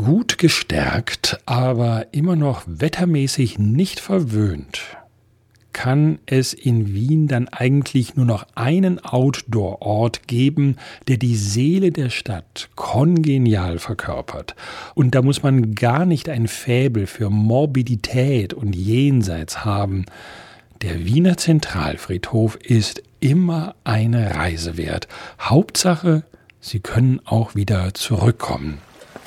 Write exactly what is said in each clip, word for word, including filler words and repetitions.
gut gestärkt, aber immer noch wettermäßig nicht verwöhnt, kann es in Wien dann eigentlich nur noch einen Outdoor-Ort geben, der die Seele der Stadt kongenial verkörpert. Und da muss man gar nicht ein Faible für Morbidität und Jenseits haben. Der Wiener Zentralfriedhof ist immer eine Reise wert. Hauptsache, Sie können auch wieder zurückkommen.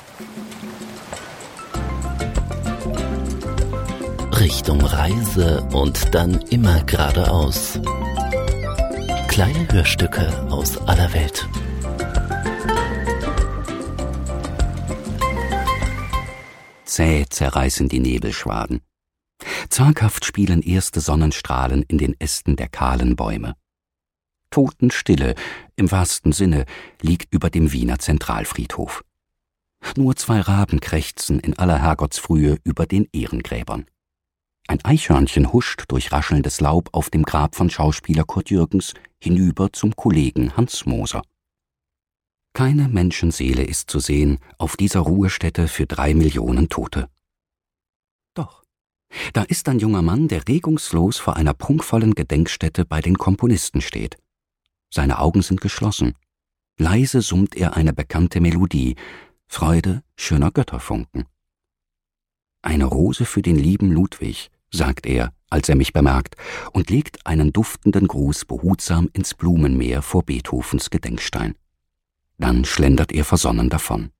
Richtung Reise und dann immer geradeaus. Kleine Hörstücke aus aller Welt. Zäh zerreißen die Nebelschwaden. Zaghaft spielen erste Sonnenstrahlen in den Ästen der kahlen Bäume. Totenstille, im wahrsten Sinne, liegt über dem Wiener Zentralfriedhof. Nur zwei Raben krächzen in aller Herrgottsfrühe über den Ehrengräbern. Ein Eichhörnchen huscht durch raschelndes Laub auf dem Grab von Schauspieler Kurt Jürgens hinüber zum Kollegen Hans Moser. Keine Menschenseele ist zu sehen auf dieser Ruhestätte für drei Millionen Tote. Doch, da ist ein junger Mann, der regungslos vor einer prunkvollen Gedenkstätte bei den Komponisten steht. Seine Augen sind geschlossen. Leise summt er eine bekannte Melodie, Freude schöner Götterfunken. »Eine Rose für den lieben Ludwig«, sagt er, als er mich bemerkt, und legt einen duftenden Gruß behutsam ins Blumenmeer vor Beethovens Gedenkstein. Dann schlendert er versonnen davon.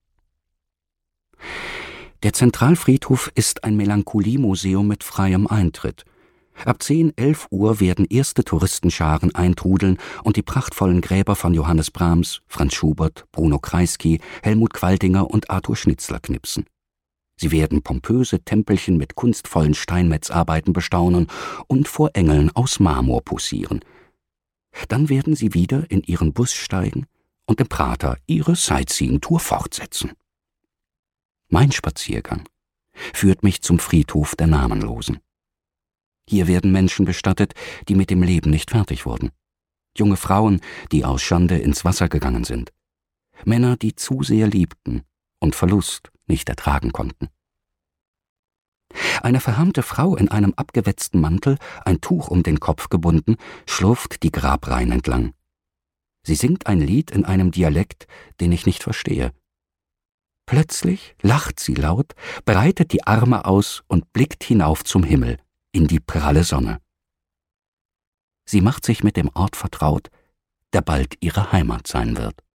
Der Zentralfriedhof ist ein Melancholie-Museum mit freiem Eintritt. Ab zehn, elf Uhr werden erste Touristenscharen eintrudeln und die prachtvollen Gräber von Johannes Brahms, Franz Schubert, Bruno Kreisky, Helmut Qualtinger und Arthur Schnitzler knipsen. Sie werden pompöse Tempelchen mit kunstvollen Steinmetzarbeiten bestaunen und vor Engeln aus Marmor poussieren. Dann werden sie wieder in ihren Bus steigen und im Prater ihre Sightseeing-Tour fortsetzen. Mein Spaziergang führt mich zum Friedhof der Namenlosen. Hier werden Menschen bestattet, die mit dem Leben nicht fertig wurden. Junge Frauen, die aus Schande ins Wasser gegangen sind. Männer, die zu sehr liebten und Verlust nicht ertragen konnten. Eine verhärmte Frau in einem abgewetzten Mantel, ein Tuch um den Kopf gebunden, schlurft die Grabreihen entlang. Sie singt ein Lied in einem Dialekt, den ich nicht verstehe. Plötzlich lacht sie laut, breitet die Arme aus und blickt hinauf zum Himmel, in die pralle Sonne. Sie macht sich mit dem Ort vertraut, der bald ihre Heimat sein wird.